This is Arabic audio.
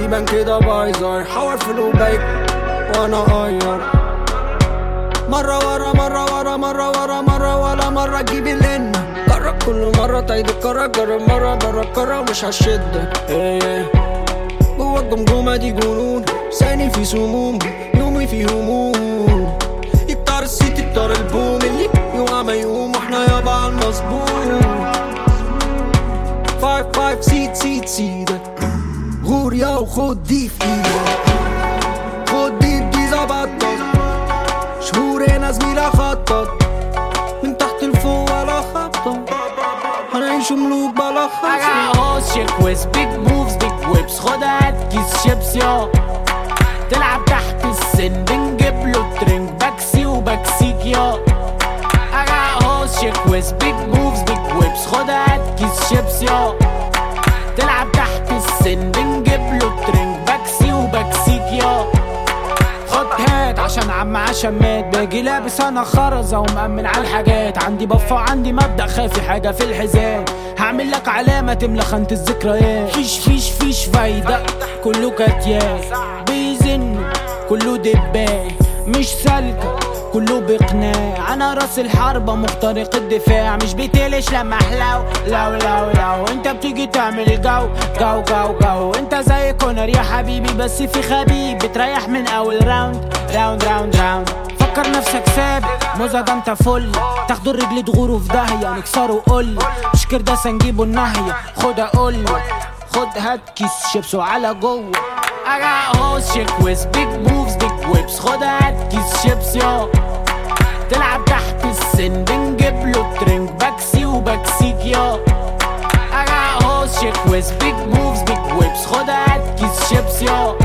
تقريبا كده بايظة، يحور في الوبايك وانا غير مرة ورا مرة ورا مرة ورا مرة ولا مرة تجيب اللينة. جرب كل مرة تعيد الكرة، جرب مرة برا الكرة مش هشدك. جوا الجمجمة دي جنون، لساني في سموم، يومي في هموم. يكتر السيت يكتر البوم، اللي يوقع ما يقوم واحنا يابا عالمظبوط. 5 سيت سيدك غور يا وخد دي في ايدك، خد دي زبطت شهور هنا زميلة خطط من تحت لفوق ولا خبطة، هنعيش ملوك بلا خبطة. I got hoes shake with big moves big whips، خد هات كيس شيبس يا تلعب تحت السن، بنجيب له ترنج باكسي وبكسيك يا. I got hoes shake with big moves big whips، خد هات كيس شيبس يا تلعب تحت السن، بنجيب له ترنج باكسي وبكسيك يا. خد هات عشان عشان مات، باجي لابس انا خرزة ومأمن على الحاجات، عندي بفة عندي مبدأ، خافي حاجة في الحزام، هعمل لك علامة تملى خانة الذكريات. فيش فايدة كله كتيات، بيزن كله دباء مش سالكة كله بقناع. انا راس الحربة مخترق الدفاع، مش بتقلش لما احلو لو انت بتيجي تعمل جو انت زي كونر يا حبيبي، بس في خبيب بتريح من اول راوند. فكر نفسك سابق موزة ده انت فل، تاخدوا الرجل تغوروا في داهية نكسروا قل، مش كرداسة نجيبوا النهية. خد اقول خد هات كيس شيبس وعلى جوه. I got hoes shake with big moves big whips، خد هات كيس شيبس يا تلعب تحت السن، بنجيب له ترنج باكسي وبكسيك يا. I got hoes shake with big moves big whips، خد هات كيس شيبس يا